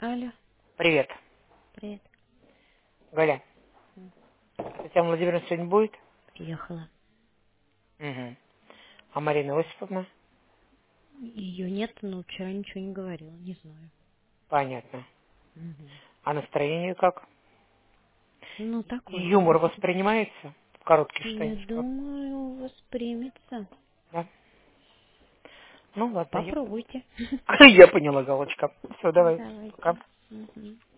Алло, Привет. привет. Галя, М, Татьяна Владимировна сегодня будет? Приехала. Угу. А Марина Осиповна? Ее нет, но вчера ничего не говорила, не знаю. Понятно. Мгм. А настроение как? Ну, такое Юмор себе. воспринимается в коротких Я штанишках? думаю, воспримется. Да? Ну ладно, я... Попробуйте. Я поняла, Галочка. Все, давай. Давайте. Пока. Мгм.